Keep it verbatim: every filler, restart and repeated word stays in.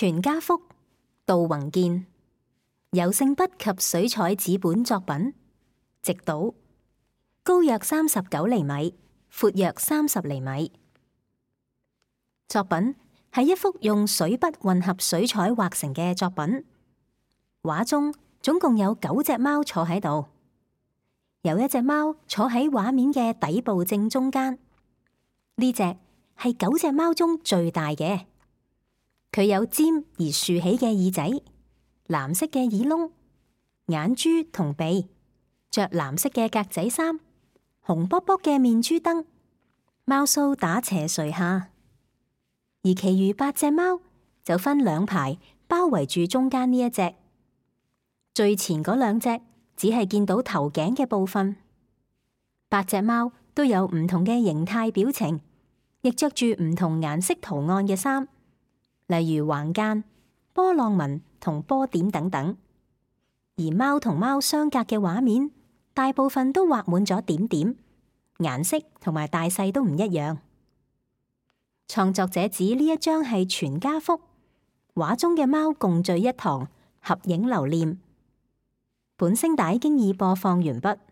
全家福，杜宏建，油性筆及水彩紙本作品，直島，高約三十九厘米，闊約三十厘米。作品係一幅用水筆混合水彩畫成嘅作品。畫中總共有九隻貓坐喺度，有一隻貓坐喺畫面嘅底部正中間。呢隻係九隻貓中最大嘅。佢有尖而豎起嘅耳仔，藍色嘅耳窿、眼珠同鼻，着藍色嘅格仔衫，紅卜卜嘅面珠燈，貓鬚打斜垂下。而其餘八隻貓就分兩排包圍住中間呢一隻。最前嗰兩隻只係見到頭頸嘅部分。八隻貓都有唔同嘅形態表情，亦着住唔同顏色圖案嘅衫。例如橫間、波浪紋同波點等等，而貓同貓相隔嘅畫面，大部分都畫滿咗點點，顏色同埋大細都唔一樣。創作者指呢一張係全家福，畫中嘅貓共聚一堂，合影留念。本聲帶經已播放完畢。